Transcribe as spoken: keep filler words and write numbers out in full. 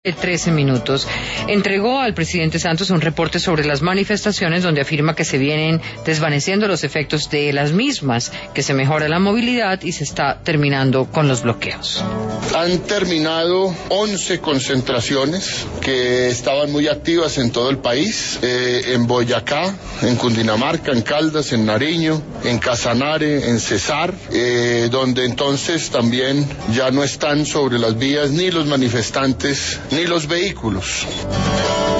trece minutos. Entregó al presidente Santos un reporte sobre las manifestaciones donde afirma que se vienen desvaneciendo los efectos de las mismas, que se mejora la movilidad y se está terminando con los bloqueos. Han terminado once concentraciones que estaban muy activas en todo el país, eh, en Boyacá, en Cundinamarca, en Caldas, en Nariño, en Casanare, en Cesar, eh, donde entonces también ya no están sobre las vías ni los manifestantes ni los vehículos.